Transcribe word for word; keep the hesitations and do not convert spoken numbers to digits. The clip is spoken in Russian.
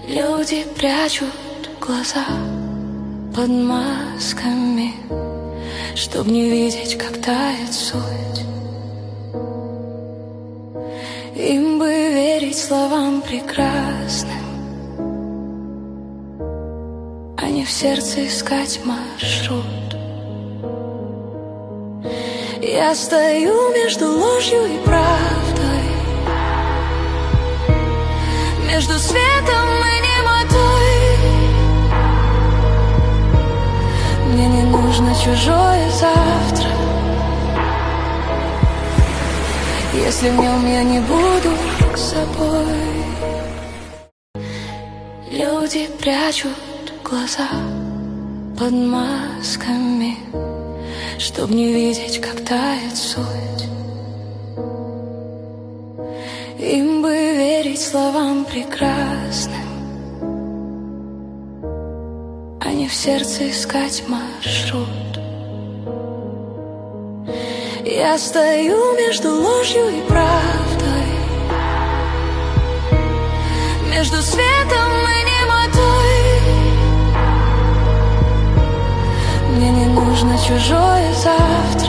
Люди прячут глаза под масками, чтоб не видеть, как тает суть. Им бы верить словам прекрасным, а не в сердце искать маршрут. Я стою между ложью и правдой, между светом и немотой. Мне не нужно чужое завтра, если в нем я не буду собой. Люди прячут глаза под масками, чтоб не видеть, как тает суть. Им бы верить словам прекрасным, а не в сердце искать маршрут. Я стою между ложью и правдой, между светом и немотой. Мне не нужно чужое завтра,